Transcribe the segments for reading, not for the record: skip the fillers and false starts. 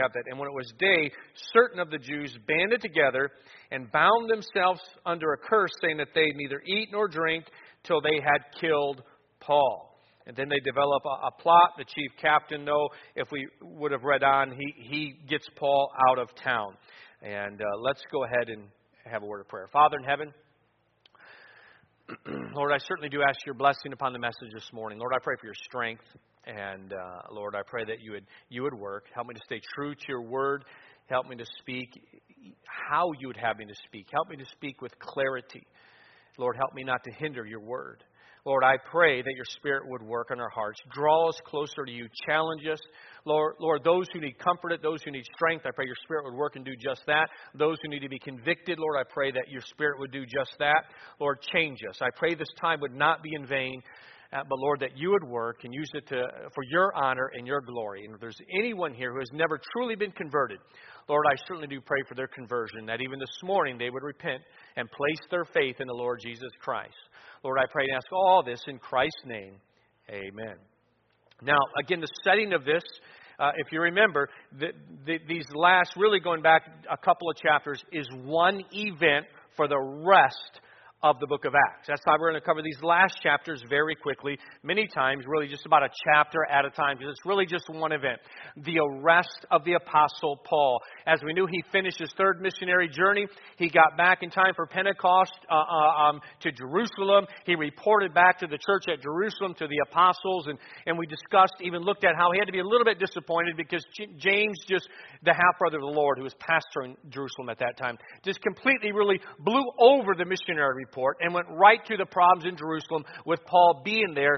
That. And when it was day, certain of the Jews banded together and bound themselves under a curse, saying that they neither eat nor drink till they had killed Paul. And then they develop a plot. The chief captain, though, if we would have read on, he gets Paul out of town. And let's go ahead and have a word of prayer. Father in heaven, Lord, I certainly do ask your blessing upon the message this morning. Lord, I pray for your strength. And Lord, I pray that you would work. Help me to stay true to your word. Help me to speak how you would have me to speak. Help me to speak with clarity. Lord, help me not to hinder your word. Lord, I pray that your Spirit would work on our hearts. Draw us closer to you. Challenge us. Lord, those who need comfort, those who need strength, I pray your Spirit would work and do just that. Those who need to be convicted, Lord, I pray that your Spirit would do just that. Lord, change us. I pray this time would not be in vain. But Lord, that you would work and use it for your honor and your glory. And if there's anyone here who has never truly been converted, Lord, I certainly do pray for their conversion, that even this morning they would repent and place their faith in the Lord Jesus Christ. Lord, I pray and ask all this in Christ's name. Amen. Now, again, the setting of this, if you remember, these last, really going back a couple of chapters, is one event for the rest of the book of Acts. That's why we're going to cover these last chapters very quickly, many times, really just about a chapter at a time, because it's really just one event. The arrest of the Apostle Paul. As we knew, he finished his third missionary journey. He got back in time for Pentecost to Jerusalem. He reported back to the church at Jerusalem, to the apostles, and we discussed, even looked at how he had to be a little bit disappointed because James, just the half-brother of the Lord, who was pastoring Jerusalem at that time, just completely really blew over the missionary report and went right to the problems in Jerusalem with Paul being there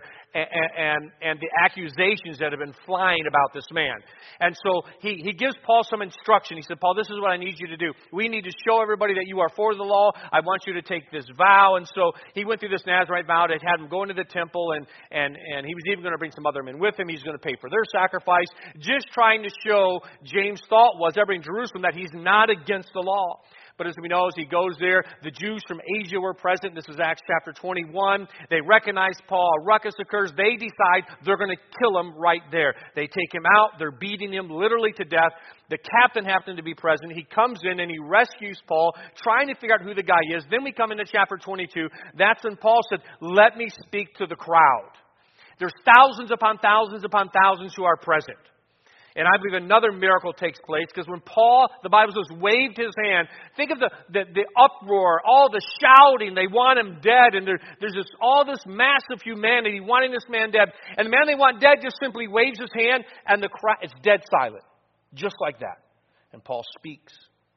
and the accusations that have been flying about this man. And so he gives Paul some instruction. He said, Paul, this is what I need you to do. We need to show everybody that you are for the law. I want you to take this vow. And so he went through this Nazirite vow that had him go into the temple, and he was even going to bring some other men with him. He's going to pay for their sacrifice, just trying to show, James' thought was, everybody in Jerusalem, that he's not against the law. But as we know, as he goes there, the Jews from Asia were present. This is Acts chapter 21. They recognize Paul. A ruckus occurs. They decide they're going to kill him right there. They take him out. They're beating him literally to death. The captain happened to be present. He comes in and he rescues Paul, trying to figure out who the guy is. Then we come into chapter 22. That's when Paul said, let me speak to the crowd. There's thousands upon thousands upon thousands who are present. And I believe another miracle takes place, because when Paul, the Bible says, waved his hand, think of the uproar, all the shouting, they want him dead, and there's all this massive humanity wanting this man dead. And the man they want dead just simply waves his hand, and the crowd, it's dead silent. Just like that. And Paul speaks.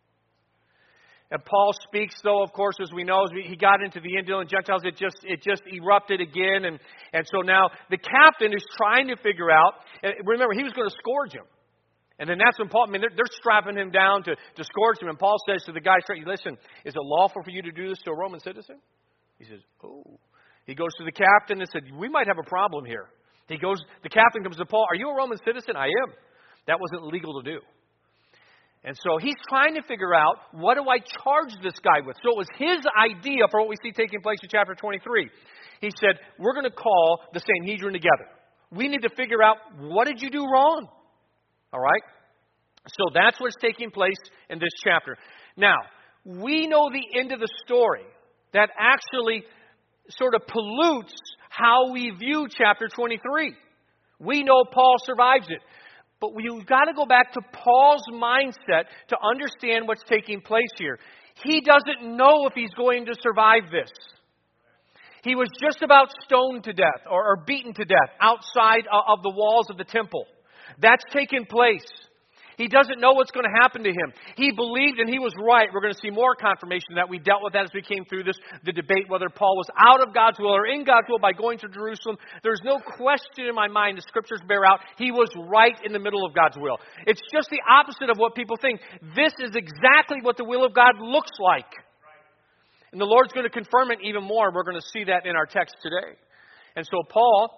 And Paul speaks, though, of course, as we know, as he got into the indolent Gentiles, it just erupted again. And so now the captain is trying to figure out, remember, he was going to scourge him. And then that's when Paul, they're strapping him down to scourge him. And Paul says to the guy, listen, is it lawful for you to do this to a Roman citizen? He says, oh. He goes to the captain and said, we might have a problem here. The captain comes to Paul, are you a Roman citizen? I am. That wasn't legal to do. And so he's trying to figure out, what do I charge this guy with? So it was his idea for what we see taking place in chapter 23. He said, we're going to call the Sanhedrin together. We need to figure out, what did you do wrong? All right? So that's what's taking place in this chapter. Now, we know the end of the story that actually sort of pollutes how we view chapter 23. We know Paul survives it. But we've got to go back to Paul's mindset to understand what's taking place here. He doesn't know if he's going to survive this. He was just about stoned to death or beaten to death outside of the walls of the temple. That's taken place. He doesn't know what's going to happen to him. He believed, and he was right. We're going to see more confirmation that we dealt with that as we came through the debate, whether Paul was out of God's will or in God's will by going to Jerusalem. There's no question in my mind, the scriptures bear out, he was right in the middle of God's will. It's just the opposite of what people think. This is exactly what the will of God looks like. And the Lord's going to confirm it even more. We're going to see that in our text today. And so Paul,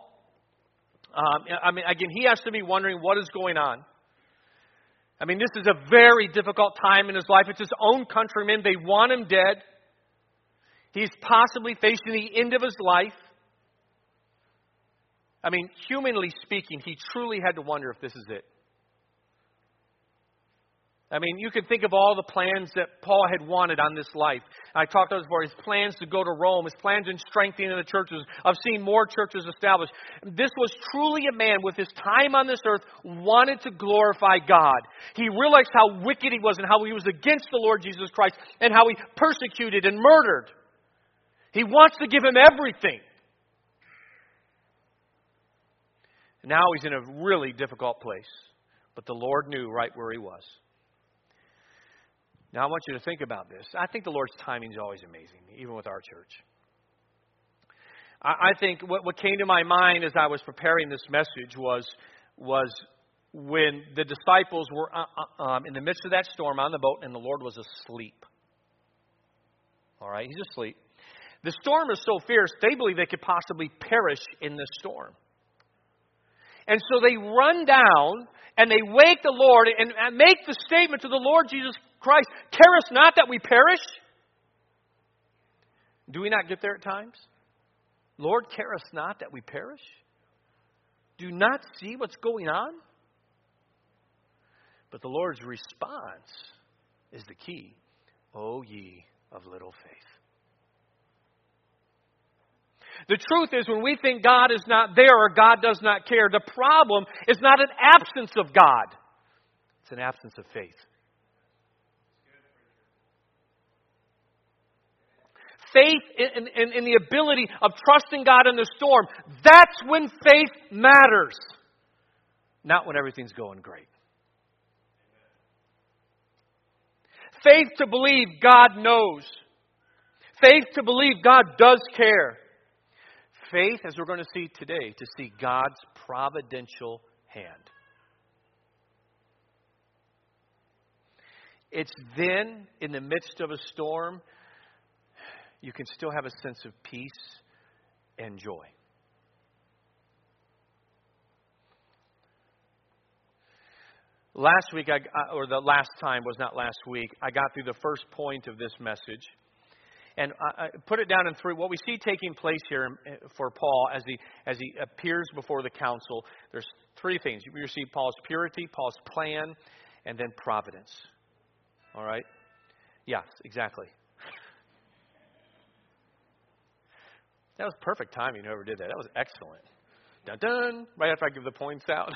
again, he has to be wondering what is going on. This is a very difficult time in his life. It's his own countrymen. They want him dead. He's possibly facing the end of his life. Humanly speaking, he truly had to wonder if this is it. I mean, you can think of all the plans that Paul had wanted on this life. I talked about this before, his plans to go to Rome, his plans in strengthening the churches, of seeing more churches established. This was truly a man with his time on this earth wanted to glorify God. He realized how wicked he was and how he was against the Lord Jesus Christ and how he persecuted and murdered. He wants to give him everything. Now he's in a really difficult place. But the Lord knew right where he was. Now I want you to think about this. I think the Lord's timing is always amazing, even with our church. I think what came to my mind as I was preparing this message was when the disciples were in the midst of that storm on the boat and the Lord was asleep. All right, he's asleep. The storm is so fierce, they believe they could possibly perish in this storm. And so they run down and they wake the Lord and make the statement to the Lord Jesus Christ, "Carest not that we perish?" Do we not get there at times? Lord, carest not that we perish? Do you not see what's going on? But the Lord's response is the key. O ye of little faith. The truth is, when we think God is not there or God does not care, the problem is not an absence of God. It's an absence of faith. Faith in the ability of trusting God in the storm. That's when faith matters. Not when everything's going great. Faith to believe God knows. Faith to believe God does care. Faith, as we're going to see today, to see God's providential hand. It's then, in the midst of a storm, you can still have a sense of peace and joy. Last week, or the last time was not last week, I got through the first point of this message. And I put it down in three. What we see taking place here for Paul as he appears before the council, there's three things. You see Paul's purity, Paul's plan, and then providence. All right? Yes, exactly. That was perfect timing, whoever did that. That was excellent. Dun dun! Right after I give the points out.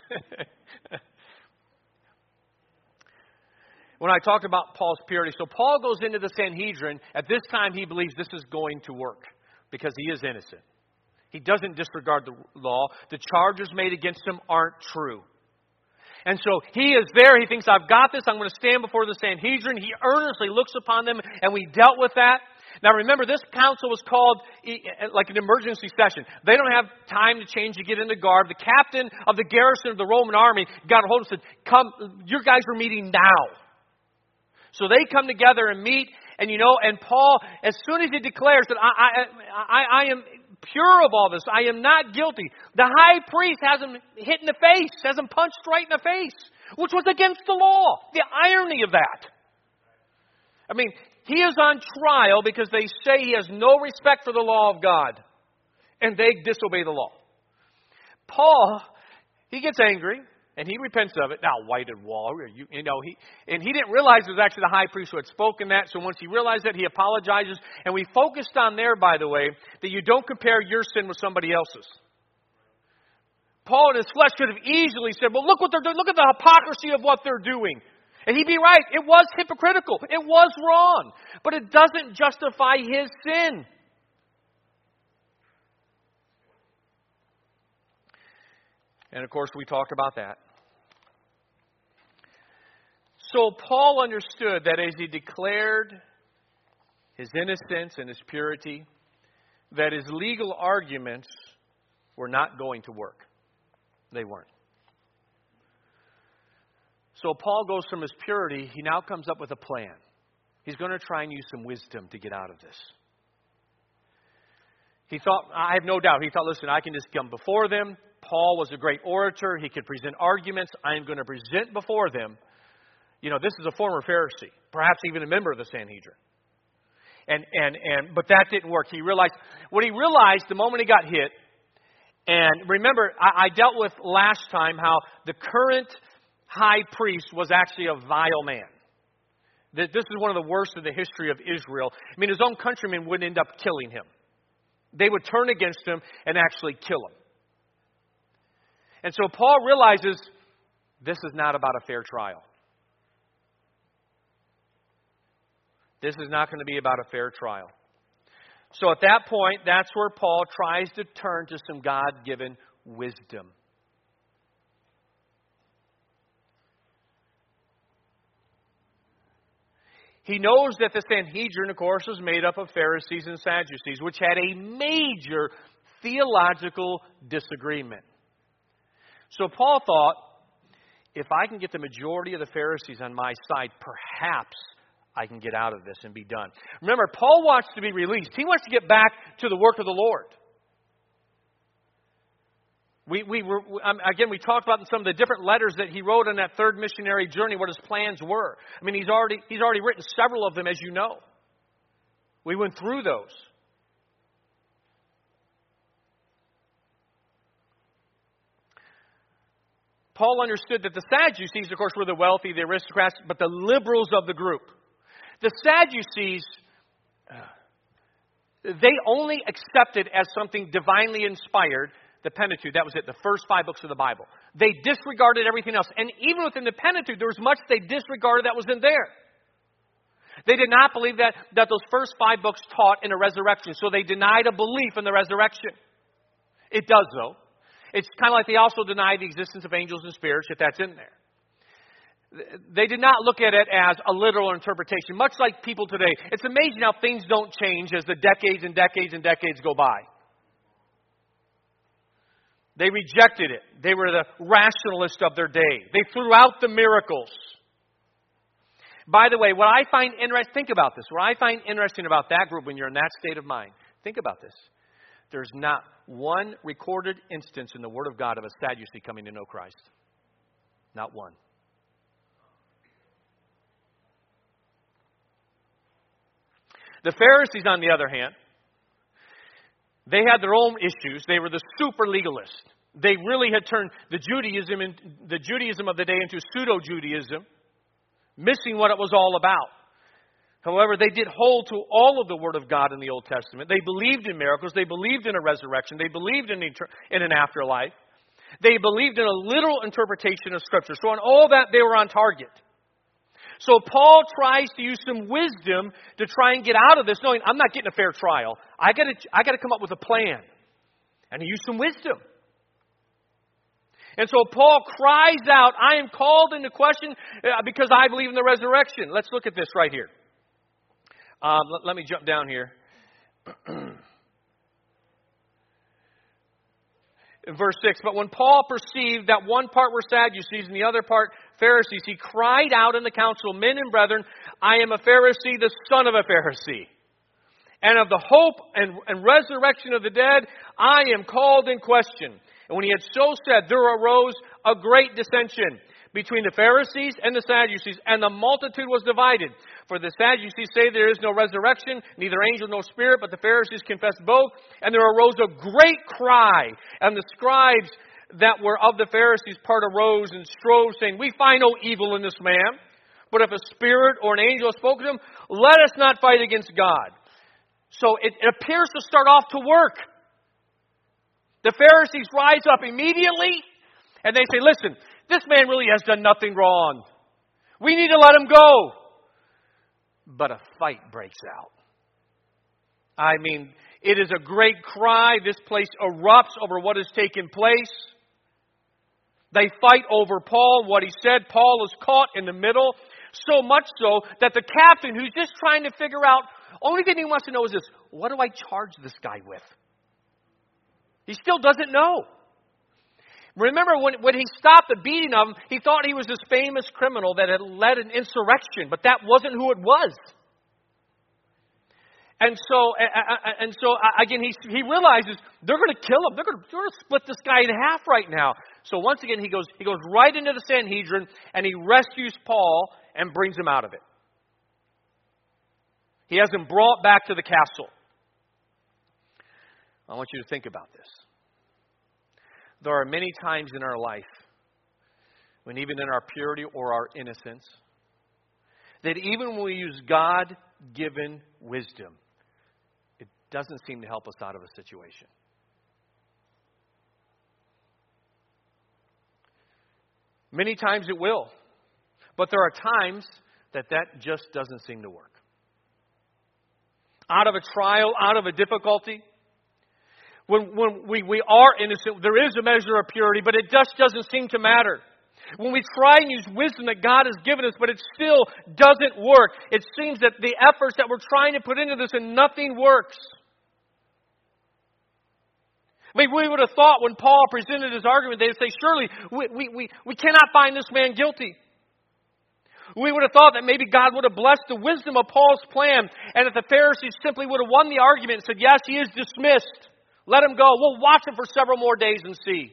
When I talked about Paul's purity. So Paul goes into the Sanhedrin. At this time, he believes this is going to work because he is innocent. He doesn't disregard the law. The charges made against him aren't true. And so he is there. He thinks, I've got this. I'm going to stand before the Sanhedrin. He earnestly looks upon them, and we dealt with that. Now remember, this council was called like an emergency session. They don't have time to change to get into garb. The captain of the garrison of the Roman army got a hold and said, "Come, your guys are meeting now." So they come together and meet, and and Paul, as soon as he declares that I am pure of all this, I am not guilty, the high priest has him hit in the face, has him punched right in the face, which was against the law. The irony of that. I mean, he is on trial because they say he has no respect for the law of God, and they disobey the law. Paul, he gets angry. And he repents of it. Now, whited wall, he didn't realize it was actually the high priest who had spoken that. So once he realized that, he apologizes. And we focused on there, by the way, that you don't compare your sin with somebody else's. Paul in his flesh could have easily said, well, look what they're doing. Look at the hypocrisy of what they're doing. And he'd be right. It was hypocritical. It was wrong. But it doesn't justify his sin. And of course, we talked about that. So Paul understood that as he declared his innocence and his purity, that his legal arguments were not going to work. They weren't. So Paul goes from his purity, he now comes up with a plan. He's going to try and use some wisdom to get out of this. He thought, I have no doubt, he thought, listen, I can just come before them. Paul was a great orator. He could present arguments. I am going to present before them. This is a former Pharisee, perhaps even a member of the Sanhedrin. But that didn't work. He realized the moment he got hit. And remember, I dealt with last time how the current high priest was actually a vile man. This is one of the worst in the history of Israel. I mean, his own countrymen would end up killing him. They would turn against him and actually kill him. And so Paul realizes this is not about a fair trial. This is not going to be about a fair trial. So at that point, that's where Paul tries to turn to some God-given wisdom. He knows that the Sanhedrin, of course, was made up of Pharisees and Sadducees, which had a major theological disagreement. So Paul thought, if I can get the majority of the Pharisees on my side, perhaps I can get out of this and be done. Remember, Paul wants to be released. He wants to get back to the work of the Lord. We talked about in some of the different letters that he wrote on that third missionary journey what his plans were. I mean, he's already written several of them, as you know. We went through those. Paul understood that the Sadducees, of course, were the wealthy, the aristocrats, but the liberals of the group. The Sadducees, they only accepted as something divinely inspired the Pentateuch. That was it, the first 5 books of the Bible. They disregarded everything else. And even within the Pentateuch, there was much they disregarded that was in there. They did not believe that those first 5 books taught in a resurrection. So they denied a belief in the resurrection. It does, though. It's kind of like they also deny the existence of angels and spirits, if that's in there. They did not look at it as a literal interpretation, much like people today. It's amazing how things don't change as the decades and decades and decades go by. They rejected it. They were the rationalists of their day. They threw out the miracles. By the way, what I find interesting, think about this. What I find interesting about that group when you're in that state of mind, think about this. There's not one recorded instance in the Word of God of a Sadducee coming to know Christ. Not one. The Pharisees, on the other hand, they had their own issues. They were the super legalists. They really had turned the Judaism of the day into pseudo-Judaism, missing what it was all about. However, they did hold to all of the Word of God in the Old Testament. They believed in miracles. They believed in a resurrection. They believed in an afterlife. They believed in a literal interpretation of Scripture. So on all that, they were on target. So Paul tries to use some wisdom to try and get out of this, knowing I'm not getting a fair trial. I got to come up with a plan. And he used some wisdom. And so Paul cries out, I am called into question because I believe in the resurrection. Let's look at this right here. Let me jump down here. In verse 6, but when Paul perceived that one part were Sadducees and the other part Pharisees, he cried out in the council, men and brethren, I am a Pharisee, the son of a Pharisee. And of the hope and resurrection of the dead, I am called in question. And when he had so said, there arose a great dissension between the Pharisees and the Sadducees, and the multitude was divided. For the Sadducees say there is no resurrection, neither angel nor spirit, but the Pharisees confess both. And there arose a great cry, and the scribes that were of the Pharisees part arose and strove, saying, we find no evil in this man, but if a spirit or an angel has spoken to him, let us not fight against God. So it appears to start off to work. The Pharisees rise up immediately, and they say, listen, this man really has done nothing wrong. We need to let him go. But a fight breaks out. I mean, it is a great cry. This place erupts over what has taken place. They fight over Paul, what he said. Paul is caught in the middle. So much so that the captain, who's just trying to figure out, only thing he wants to know is this, what do I charge this guy with? He still doesn't know. Remember, when he stopped the beating of him, he thought he was this famous criminal that had led an insurrection, but that wasn't who it was. And so again, he realizes they're going to kill him. They're going to split this guy in half right now. So once again, he goes right into the Sanhedrin, and he rescues Paul and brings him out of it. He has him brought back to the castle. I want you to think about this. There are many times in our life when even in our purity or our innocence, that even when we use God-given wisdom, it doesn't seem to help us out of a situation. Many times it will. But there are times that just doesn't seem to work. Out of a trial, out of a difficulty, when we are innocent, there is a measure of purity, but it just doesn't seem to matter. When we try and use wisdom that God has given us, but it still doesn't work, it seems that the efforts that we're trying to put into this and nothing works. I mean, we would have thought when Paul presented his argument, they'd say, surely we cannot find this man guilty. We would have thought that maybe God would have blessed the wisdom of Paul's plan and that the Pharisees simply would have won the argument and said, yes, he is dismissed. Let him go. We'll watch him for several more days and see.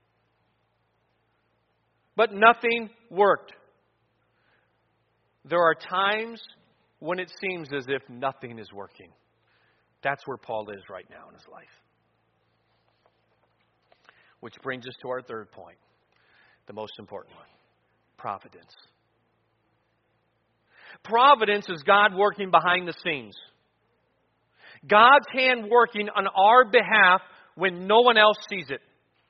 But nothing worked. There are times when it seems as if nothing is working. That's where Paul is right now in his life. Which brings us to our third point, the most important one, providence. Providence is God working behind the scenes. God's hand working on our behalf when no one else sees it.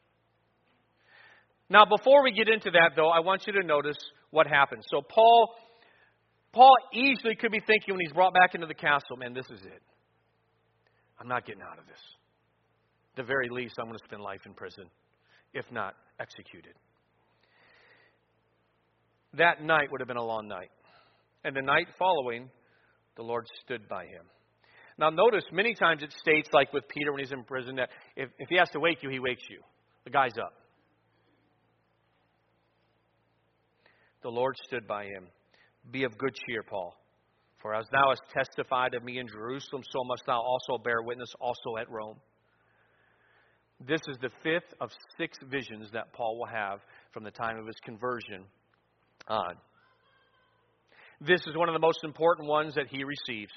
Now, before we get into that, though, I want you to notice what happened. So Paul easily could be thinking when he's brought back into the castle, man, this is it. I'm not getting out of this. At the very least, I'm going to spend life in prison, if not executed. That night would have been a long night. And the night following, the Lord stood by him. Now notice, many times it states, like with Peter when he's in prison, that if he has to wake you, he wakes you. The guy's up. The Lord stood by him. Be of good cheer, Paul. For as thou hast testified of me in Jerusalem, so must thou also bear witness also at Rome. This is the fifth of 6 visions that Paul will have from the time of his conversion on. This is one of the most important ones that he receives.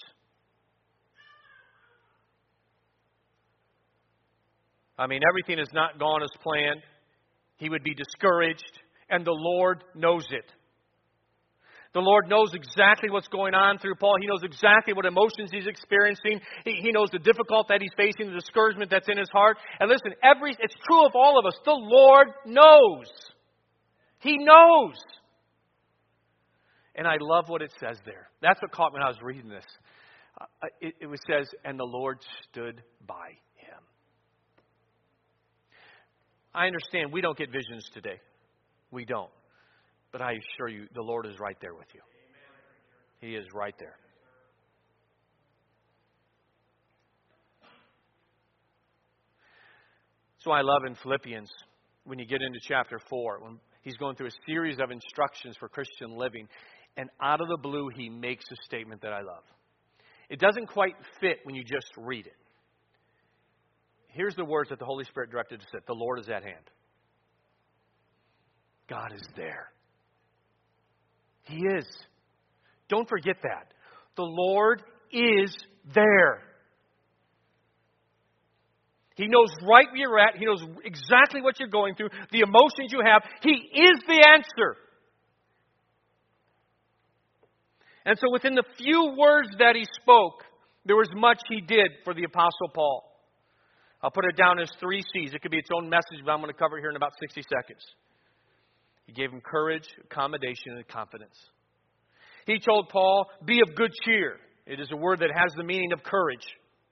I mean, everything has not gone as planned. He would be discouraged, and the Lord knows it. The Lord knows exactly what's going on through Paul. He knows exactly what emotions he's experiencing. He knows the difficulty that he's facing, the discouragement that's in his heart. And listen, it's true of all of us. The Lord knows. He knows. And I love what it says there. That's what caught me when I was reading this. It says, and the Lord stood by him. I understand we don't get visions today. We don't. But I assure you, the Lord is right there with you. He is right there. So I love in Philippians, when you get into chapter 4, when he's going through a series of instructions for Christian living, and out of the blue, he makes a statement that I love. It doesn't quite fit when you just read it. Here's the words that the Holy Spirit directed to say. The Lord is at hand. God is there. He is. Don't forget that. The Lord is there. He knows right where you're at. He knows exactly what you're going through, the emotions you have. He is the answer. And so within the few words that he spoke, there was much he did for the Apostle Paul. I'll put it down as 3 C's. It could be its own message, but I'm going to cover it here in about 60 seconds. He gave him courage, accommodation, and confidence. He told Paul, be of good cheer. It is a word that has the meaning of courage.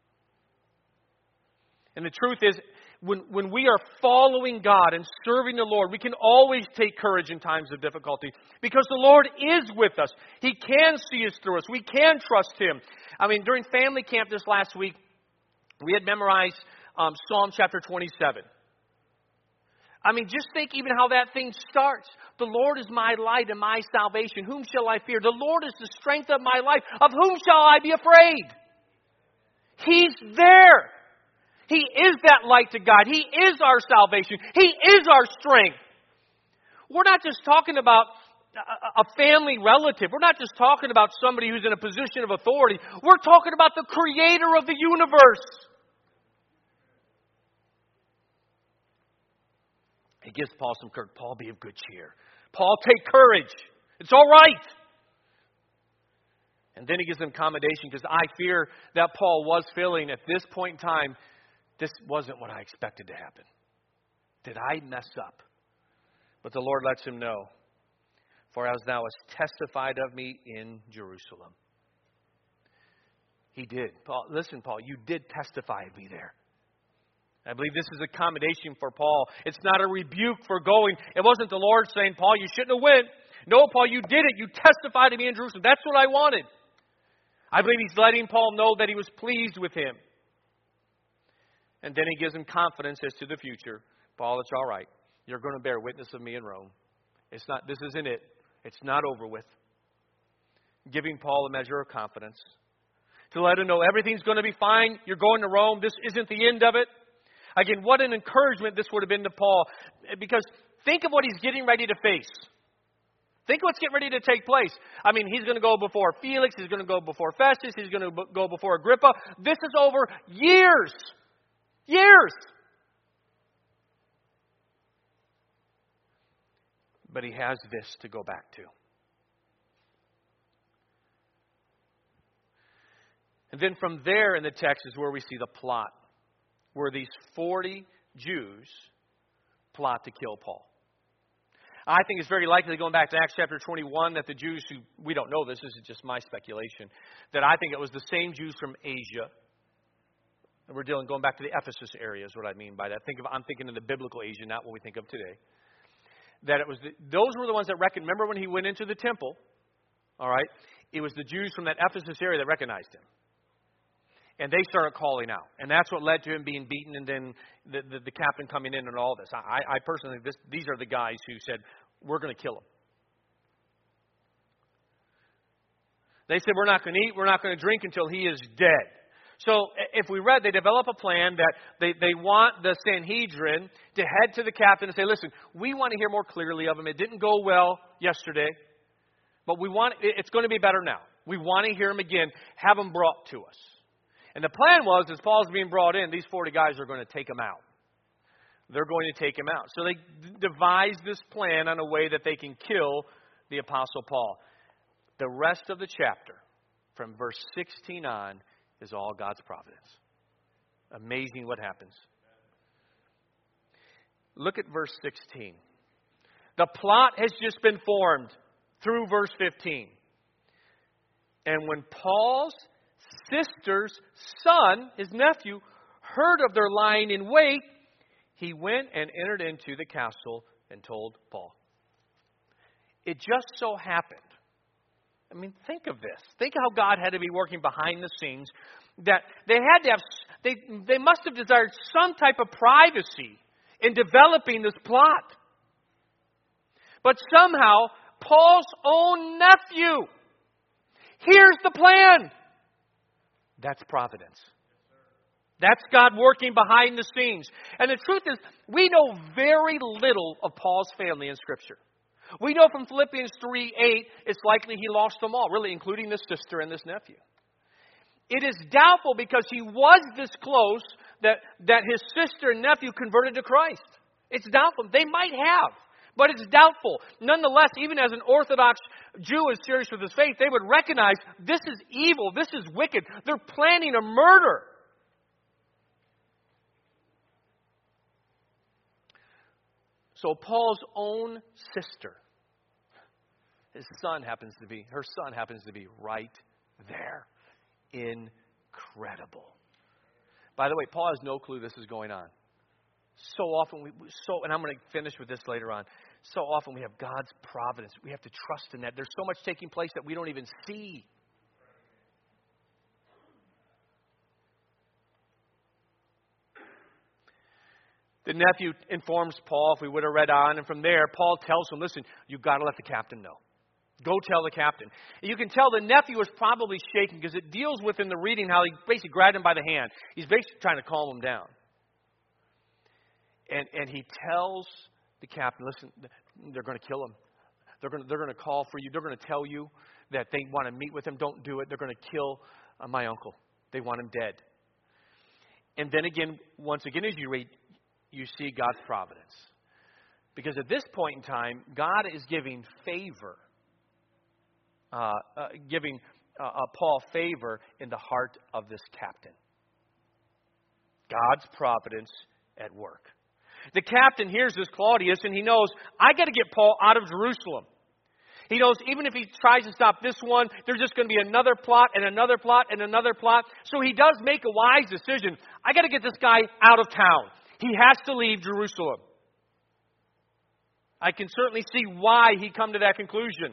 And the truth is, when we are following God and serving the Lord, we can always take courage in times of difficulty because the Lord is with us. He can see us through us. We can trust Him. I mean, during family camp this last week, we had memorized Psalm chapter 27. I mean, just think even how that thing starts. The Lord is my light and my salvation. Whom shall I fear? The Lord is the strength of my life. Of whom shall I be afraid? He's there. He is that light to God. He is our salvation. He is our strength. We're not just talking about a family relative. We're not just talking about somebody who's in a position of authority. We're talking about the creator of the universe. He gives Paul some courage. Paul, be of good cheer. Paul, take courage. It's all right. And then he gives them commendation because I fear that Paul was feeling at this point in time, this wasn't what I expected to happen. Did I mess up? But the Lord lets him know, for as thou hast testified of me in Jerusalem. He did. Paul, listen, Paul, you did testify of me there. I believe this is a commendation for Paul. It's not a rebuke for going. It wasn't the Lord saying, Paul, you shouldn't have went. No, Paul, you did it. You testified to me in Jerusalem. That's what I wanted. I believe he's letting Paul know that he was pleased with him. And then he gives him confidence as to the future. Paul, it's all right. You're going to bear witness of me in Rome. This isn't it. It's not over with. Giving Paul a measure of confidence. To let him know everything's going to be fine. You're going to Rome. This isn't the end of it. Again, what an encouragement this would have been to Paul. Because think of what he's getting ready to face. Think what's getting ready to take place. I mean, he's going to go before Felix. He's going to go before Festus. He's going to go before Agrippa. This is over years. Years. But he has this to go back to. And then from there in the text is where we see the plot. Where these 40 Jews plot to kill Paul. I think it's very likely, going back to Acts chapter 21, that the Jews who, we don't know this is just my speculation, that I think it was the same Jews from Asia. And we're going back to the Ephesus area is what I mean by that. I'm thinking of the biblical Asia, not what we think of today. That it was those were the ones that reckoned. Remember when he went into the temple? All right, it was the Jews from that Ephesus area that recognized him. And they started calling out. And that's what led to him being beaten and then the captain coming in and all this. I personally think these are the guys who said, we're going to kill him. They said, we're not going to eat, we're not going to drink until he is dead. So if we read, they develop a plan that they want the Sanhedrin to head to the captain and say, listen, we want to hear more clearly of him. It didn't go well yesterday, but it's going to be better now. We want to hear him again. Have him brought to us. And the plan was, as Paul's being brought in, these 40 guys are going to take him out. They're going to take him out. So they devised this plan on a way that they can kill the Apostle Paul. The rest of the chapter, from verse 16 on, is all God's providence. Amazing what happens. Look at verse 16. The plot has just been formed through verse 15. And when Paul's sister's son, his nephew, heard of their lying in wait, he went and entered into the castle and told Paul. It just so happened. I mean, think of this. Think how God had to be working behind the scenes. That they had to have, they must have desired some type of privacy in developing this plot. But somehow, Paul's own nephew hears the plan. That's providence. That's God working behind the scenes. And the truth is, we know very little of Paul's family in Scripture. We know from Philippians 3:8, it's likely he lost them all, really including this sister and this nephew. It is doubtful because he was this close that his sister and nephew converted to Christ. It's doubtful. They might have, but it's doubtful. Nonetheless, even as an Orthodox Jew is serious with his faith, they would recognize this is evil, this is wicked. They're planning a murder. So Paul's own sister, her son happens to be right there. Incredible. By the way, Paul has no clue this is going on. So often, and I'm going to finish with this later on. So often we have God's providence. We have to trust in that. There's so much taking place that we don't even see. The nephew informs Paul, if we would have read on, and from there, Paul tells him, listen, you've got to let the captain know. Go tell the captain. And you can tell the nephew was probably shaking because it deals with in the reading how he basically grabbed him by the hand. He's basically trying to calm him down. And he tells the captain, listen, they're going to kill him. They're going to call for you. They're going to tell you that they want to meet with him. Don't do it. They're going to kill my uncle. They want him dead. And then again, once again, as you read, you see God's providence. Because at this point in time, God is giving favor, giving Paul favor in the heart of this captain. God's providence at work. The captain hears this Claudius and he knows, I got to get Paul out of Jerusalem. He knows even if he tries to stop this one, there's just going to be another plot and another plot and another plot. So he does make a wise decision. I got to get this guy out of town. He has to leave Jerusalem. I can certainly see why he come to that conclusion.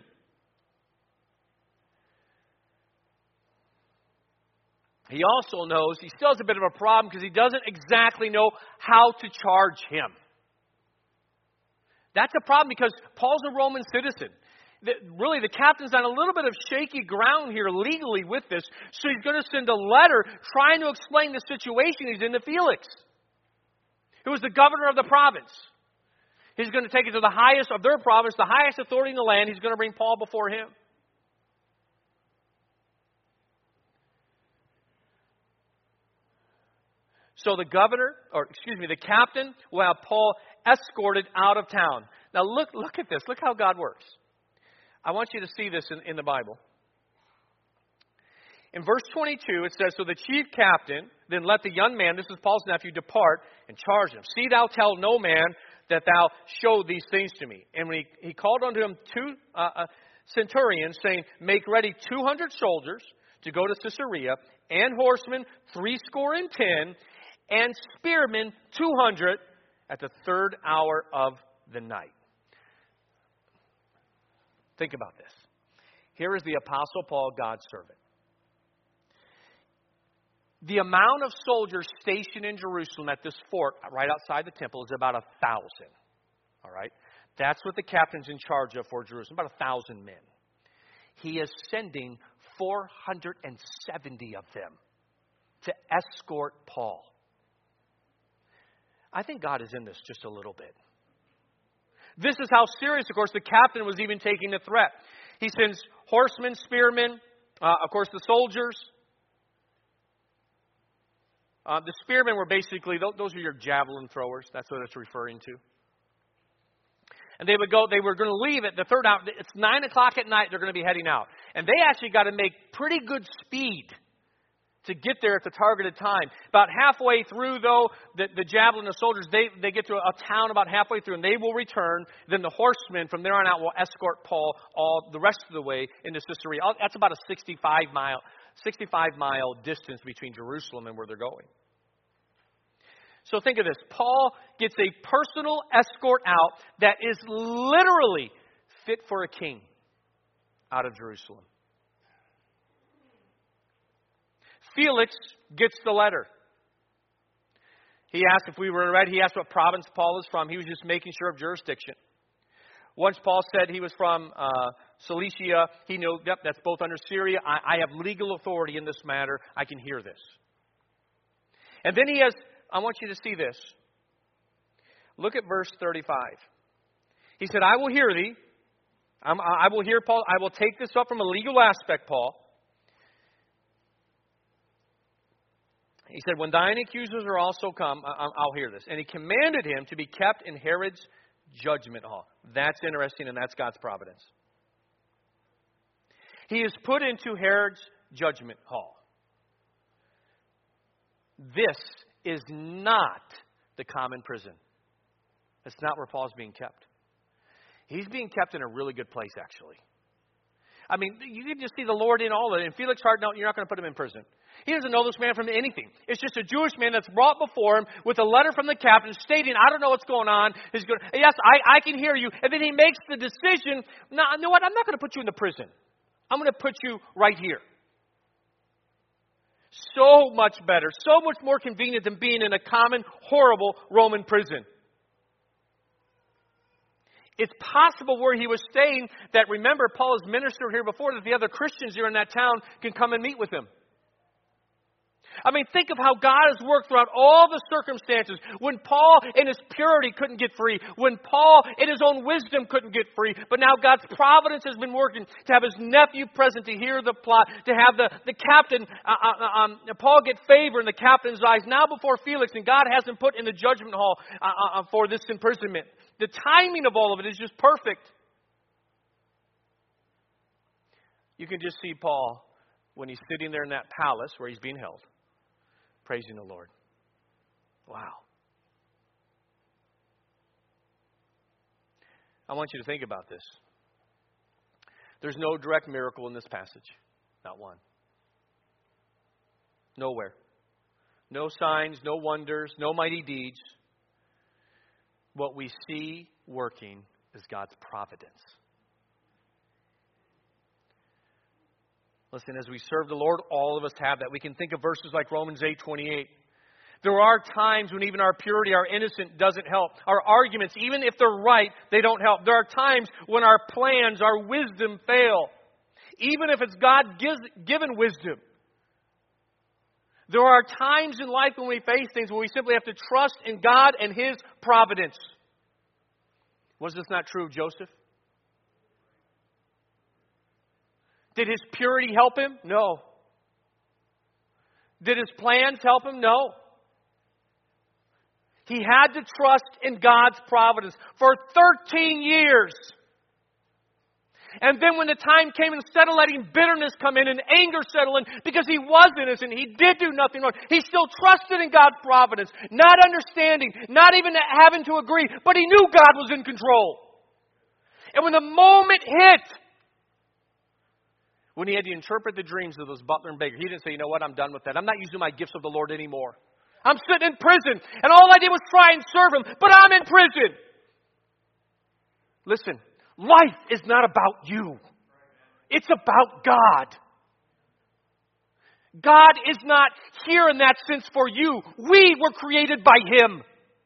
He also knows he still has a bit of a problem because he doesn't exactly know how to charge him. That's a problem because Paul's a Roman citizen. Really, the captain's on a little bit of shaky ground here legally with this, so he's going to send a letter trying to explain the situation he's in to Felix, who is the governor of the province. He's going to take it to the highest of their province, the highest authority in the land. He's going to bring Paul before him. So the the captain will have Paul escorted out of town. Now look at this. Look how God works. I want you to see this in the Bible. In verse 22, it says, so the chief captain then let the young man, this is Paul's nephew, depart and charge him. See, thou tell no man that thou showed these things to me. And when he called unto him 2 centurions, saying, make ready 200 soldiers to go to Caesarea, and horsemen 70, and spearmen 200 at the 3rd hour of the night. Think about this. Here is the Apostle Paul, God's servant. The amount of soldiers stationed in Jerusalem at this fort right outside the temple is about 1,000. All right? That's what the captain's in charge of for Jerusalem, about 1,000 men. He is sending 470 of them to escort Paul. I think God is in this just a little bit. This is how serious, of course, the captain was even taking the threat. He sends horsemen, spearmen, of course, the soldiers. The spearmen were basically, those are your javelin throwers. That's what it's referring to. And they were going to leave at the 3rd hour. It's 9 o'clock at night. They're going to be heading out. And they actually got to make pretty good speed to get there at the targeted time. About halfway through, though, the javelin, the soldiers, they get to a town about halfway through, and they will return. Then the horsemen from there on out will escort Paul all the rest of the way into Caesarea. That's about a 65-mile distance between Jerusalem and where they're going. So think of this. Paul gets a personal escort out that is literally fit for a king out of Jerusalem. Felix gets the letter. He asked if we were ready. He asked what province Paul is from. He was just making sure of jurisdiction. Once Paul said he was from Cilicia, he knew, yep, that's both under Syria. I have legal authority in this matter. I can hear this. And then he has, I want you to see this. Look at verse 35. He said, I will hear thee. I will hear Paul. I will take this up from a legal aspect, Paul. He said, when thine accusers are also come, I'll hear this. And he commanded him to be kept in Herod's judgment hall. That's interesting, and that's God's providence. He is put into Herod's judgment hall. This is not the common prison. It's not where Paul's being kept. He's being kept in a really good place, actually. I mean, you can just see the Lord in all of it. In Felix's heart, no, you're not going to put him in prison. He doesn't know this man from anything. It's just a Jewish man that's brought before him with a letter from the captain stating, I don't know what's going on. He's going, yes, I can hear you. And then he makes the decision, no, you know what? I'm not going to put you in the prison. I'm going to put you right here. So much better, so much more convenient than being in a common, horrible Roman prison. It's possible where he was staying that, remember, Paul has ministered here before, that the other Christians here in that town can come and meet with him. I mean, think of how God has worked throughout all the circumstances. When Paul in his purity couldn't get free. When Paul in his own wisdom couldn't get free. But now God's providence has been working to have his nephew present, to hear the plot, to have the captain, Paul get favor in the captain's eyes now before Felix. And God has him put in the judgment hall for this imprisonment. The timing of all of it is just perfect. You can just see Paul when he's sitting there in that palace where he's being held, praising the Lord. Wow. I want you to think about this. There's no direct miracle in this passage. Not one. Nowhere. No signs, no wonders, no mighty deeds. What we see working is God's providence. Listen, as we serve the Lord, all of us have that. We can think of verses like Romans 8:28. There are times when even our purity, our innocence doesn't help. Our arguments, even if they're right, they don't help. There are times when our plans, our wisdom fail. Even if it's God-given wisdom. There are times in life when we face things where we simply have to trust in God and His providence. Was this not true of Joseph? Did his purity help him? No. Did his plans help him? No. He had to trust in God's providence for 13 years. And then when the time came, instead of letting bitterness come in and anger settle in, because he was innocent, he did do nothing wrong, he still trusted in God's providence, not understanding, not even having to agree, but he knew God was in control. And when the moment hit, when he had to interpret the dreams of those butler and baker, he didn't say, you know what, I'm done with that. I'm not using my gifts of the Lord anymore. I'm sitting in prison, and all I did was try and serve Him, but I'm in prison. Listen, life is not about you. It's about God. God is not here in that sense for you. We were created by Him.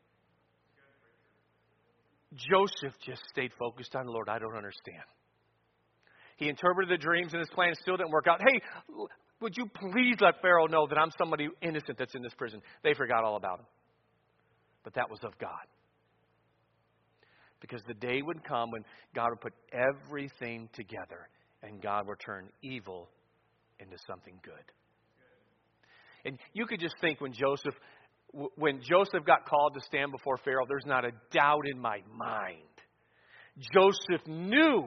Joseph just stayed focused on the Lord. I don't understand. He interpreted the dreams and his plan still didn't work out. Hey, would you please let Pharaoh know that I'm somebody innocent that's in this prison? They forgot all about him. But that was of God. Because the day would come when God would put everything together and God would turn evil into something good. And you could just think when Joseph got called to stand before Pharaoh, there's not a doubt in my mind. Joseph knew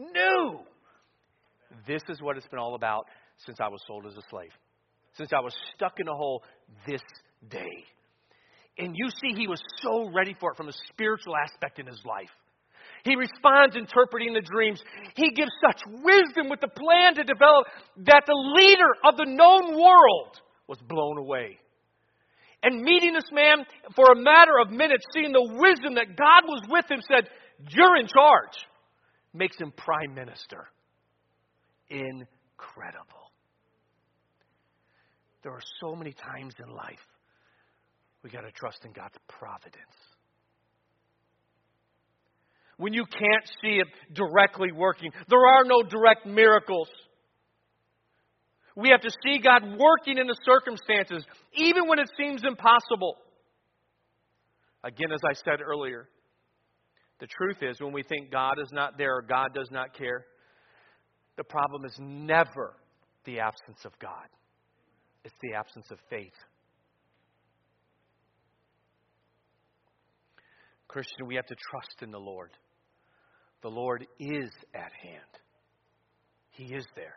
this is what it's been all about since I was sold as a slave. Since I was stuck in a hole this day. And you see, he was so ready for it from a spiritual aspect in his life. He responds interpreting the dreams. He gives such wisdom with the plan to develop that the leader of the known world was blown away. And meeting this man for a matter of minutes, seeing the wisdom that God was with him, said, you're in charge. Makes him prime minister. Incredible. There are so many times in life we got to trust in God's providence. When you can't see it directly working, there are no direct miracles. We have to see God working in the circumstances, even when it seems impossible. Again, as I said earlier, the truth is when we think God is not there or God does not care, the problem is never the absence of God. It's the absence of faith. Christian, we have to trust in the Lord. The Lord is at hand. He is there.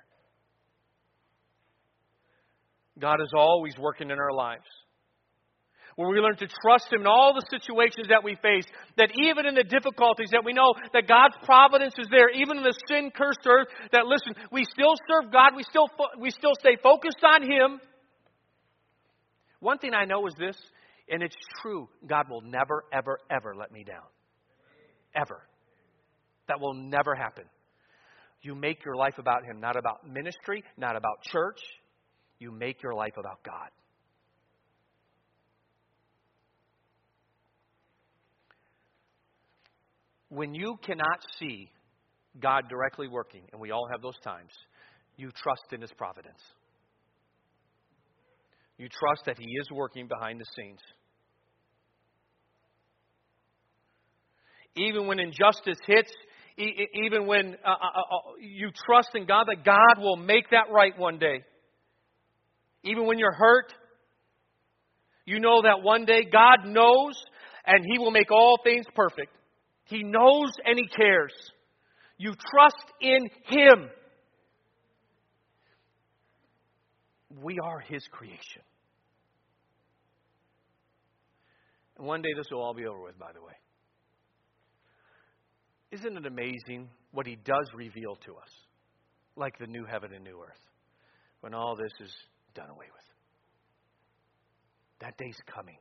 God is always working in our lives. When we learn to trust Him in all the situations that we face, that even in the difficulties that we know that God's providence is there, even in the sin-cursed earth, that listen, we still serve God, we still stay focused on Him. One thing I know is this, and it's true, God will never, ever, ever let me down. Ever. That will never happen. You make your life about Him, not about ministry, not about church. You make your life about God. When you cannot see God directly working, and we all have those times, you trust in His providence. You trust that He is working behind the scenes. Even when injustice hits, even when you trust in God that God will make that right one day. Even when you're hurt, you know that one day God knows and He will make all things perfect. He knows and He cares. You trust in Him. We are His creation. And one day this will all be over with, by the way. Isn't it amazing what He does reveal to us? Like the new heaven and new earth. When all this is done away with. That day's coming.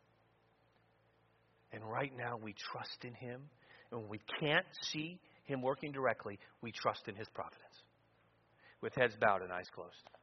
And right now we trust in Him. And when we can't see Him working directly, we trust in His providence. With heads bowed and eyes closed.